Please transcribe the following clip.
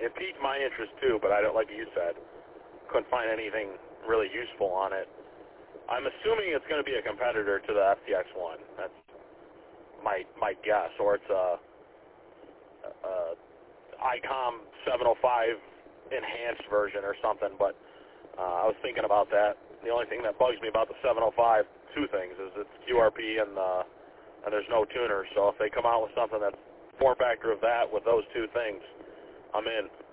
it piqued my interest too, but I don't, like you said, couldn't find anything really useful on it. I'm assuming it's going to be a competitor to the FTX1. That's my guess, or it's a ICOM 705 enhanced version or something. But I was thinking about that. The only thing that bugs me about the 705, two things, is it's QRP and there's no tuner. So if they come out with something that's form factor of that with those two things, I'm in.